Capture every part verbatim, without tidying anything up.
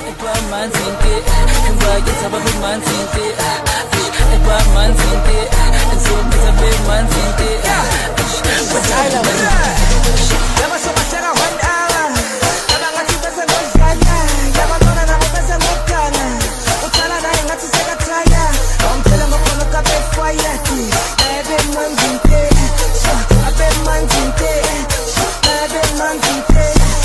manzinte ngibaketha babe manzinte eba manzinte ngizomitha be manzinte batala yaba sobatshela one hour abangathi bese ngozana yabantwana nabo bese ngokana utshala naye ngathi sekathaya awumphela ngokhona kabe fayati ebe manzinte abe manzinte abe manzinte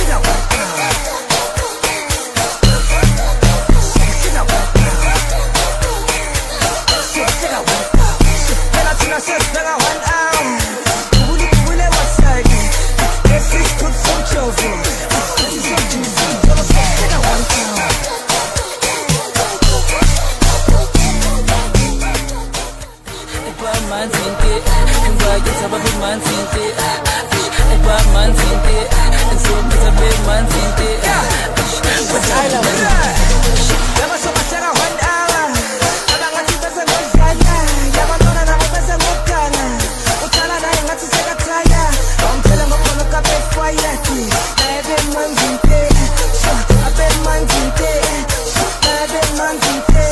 manzinte ngibaketha babe manzinte eba manzinte ngizomitha be manzinte batala yaba sobatshela one hour abangathi bese ngozana yabantwana nabo bese ngokana utshala naye ngathi sekathaya awumphela ngokhona kabe fayati ebe manzinte abe manzinte abe manzinte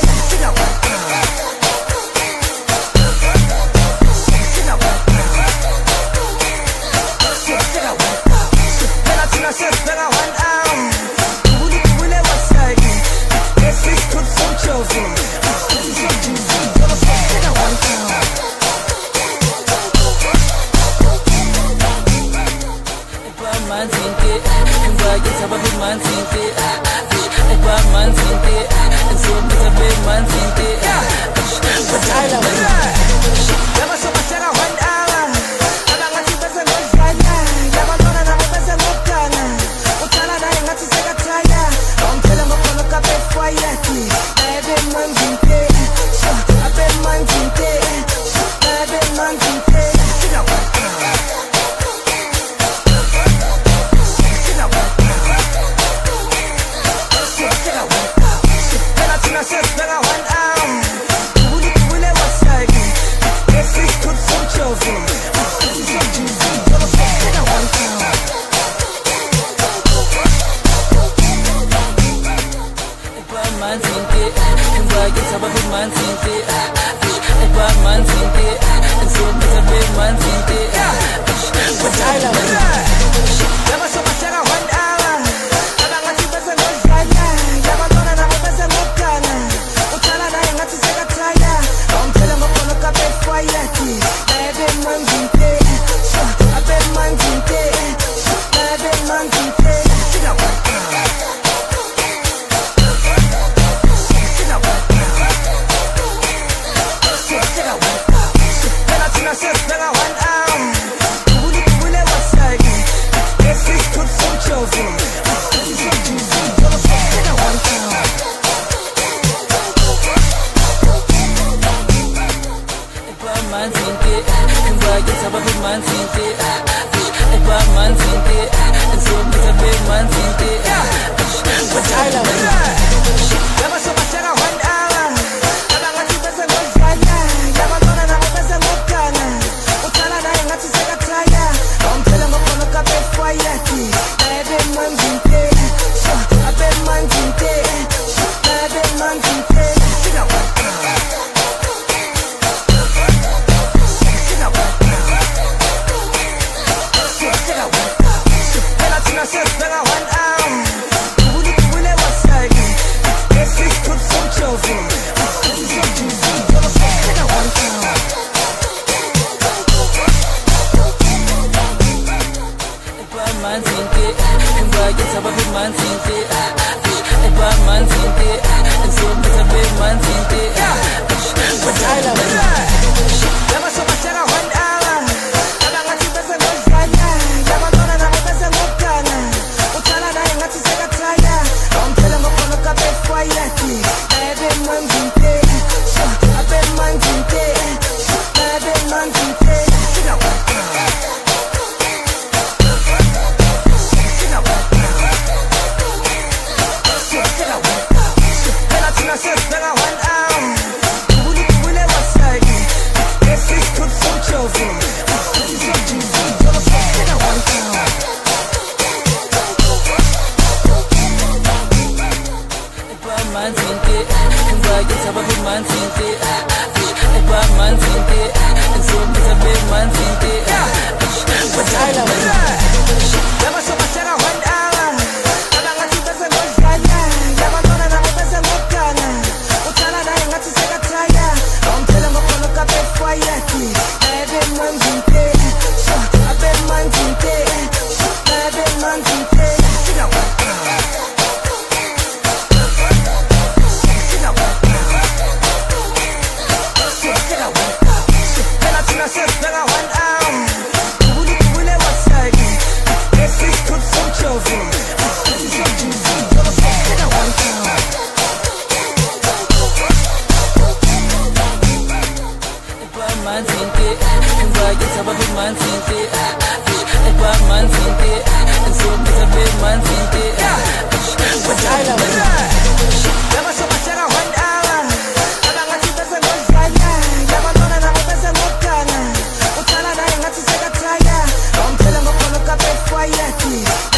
manzinte ngibaketha babe manzinte eba manzinte ngizomitha be manzinte batala yaba sobatshela one hour abangathi bese ngozana yabantwana nabo bese ngokana utshala naye ngathi sekathaya awumphela ngokhona kabe fayati ebe manzinte abe manzinte abe manzinte manzinte ngibaketha babe manzinte eba manzinte ngizomitha be manzinte batala yaba sobatshela one hour abangathi bese ngozana yabantwana nabo bese ngokana utshala naye ngathi sekathaya awumphela ngokhona kabe fayati ebe manzinte abe manzinte abe manzinte manzinte ngibaketha babe manzinte eba manzinte ngizomitha be manzinte batala yaba sobatshela one hour abangathi bese ngozana yabantwana nabo bese ngokana utshala naye ngathi sekathaya awumphela ngokhona kabe fayati ebe manzinte abe manzinte abe manzinte manzinte ngibaketha babe manzinte eba manzinte ngizomitha be manzinte batala yaba sobatshela one hour abangathi bese ngozana yabantwana nabo bese ngokana utshala naye ngathi sekathaya awumphela ngokhona kabe fayati ebe manzinte abe manzinte abe manzinte manzinte Ngibake sababe manzinte Eba manzinte Nsomi sabe manzinte Batala wena Yaba sobatshela one hour Abangathi bese ngodlala Yabantwana nabo bese ngodana Utshala naye ngathi sekathaya Awumphela ngokhona ukabe fwayaki Ebe manzinte Abe manzinte Abe manzinte Manzinte, ngibake sababe manzinte Eba manzinte, nsomi sabe manzinte Batala wena Yaba sobatshela one hour Abangathi bese ngodlala Yabantwana nabo bese ngodana Utshala naye ngathi sekathaya Awumphela ngokhona ukabe fwayaki